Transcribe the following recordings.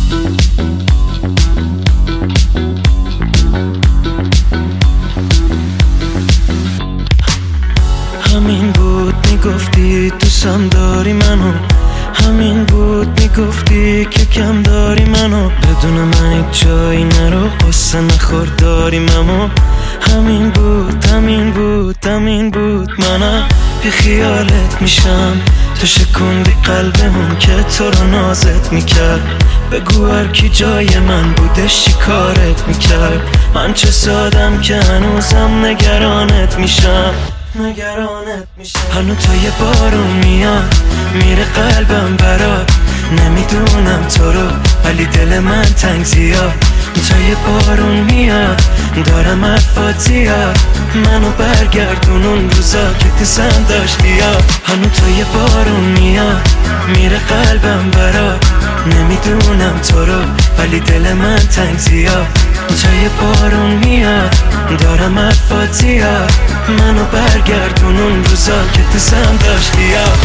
همین بود میگفتی دوستم داری منو، همین بود میگفتی که کم داری منو، بدون من هیچ جایی نرو قصه نخور داریم اما همین بود همین بود همین بود. منم بی خیالت میشم تو شکوندی قلبمون که تو رو نازت میکرد. بگو هر کی جای من بودش چی کارت میکرد. من چه سادم که هنوزم نگرانت میشم. هنو تا یه بارون میاد میره قلبم برات، نمیدونم تو رو ولی دل من تنگ زیاد. تا یه بارون میاد دارم حرفات زیاد، منو برگردون اون روزا که دوستم داشتی یاد. هنو تا یه بارون میاد میره قلبم برات، نمیدونم تو رو ولی دل من تنگ زیاد. تا یه بارون میاد دارم حرفات زیاد، منو برگردون اون روزا که دوستم داشتی یاد.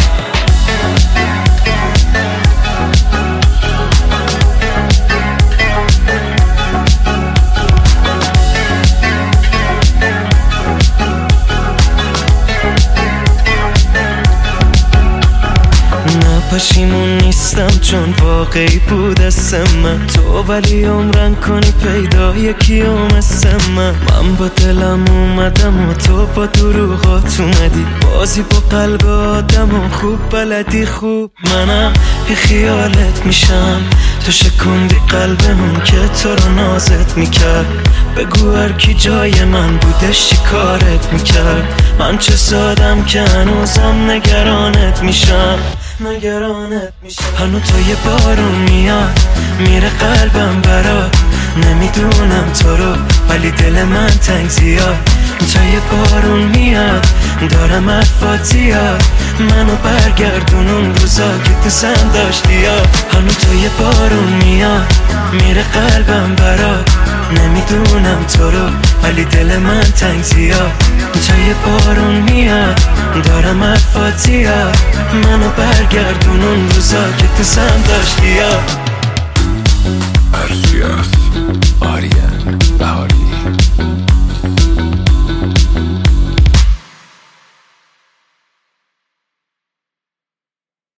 پشیمون نیستم چون واقعی بود اسم من تو، ولی عمرن کنی پیدا یکی مثل من با دلم اومدم و تو با دروغات اومدی، بازی با قلب آدم و خوب بلدی خوب. منم بی خیالت میشم تو شکوندی قلبمون که تو رو نازت میکرد. بگو هر کی جای من بودش چی کارت میکرد. من چه سادم که هنوزم نگرانت میشم. هنو تا یه بارون میاد میره قلبم برات، نمیدونم تو رو ولی دل من تنگ زیاد. تا یه بارون میاد دارم حرفات زیاد، منو برگردون اون روزا که دوستم داشتی یاد. هنو تا یه بارون میاد میره قلبم برات، نمیدونم تو رو ولی دل من تنگ زیاد. تا یه بارون میاد دارم حرفات زیاد، منو برگردون اون روزا که دوستم داشتی یاد.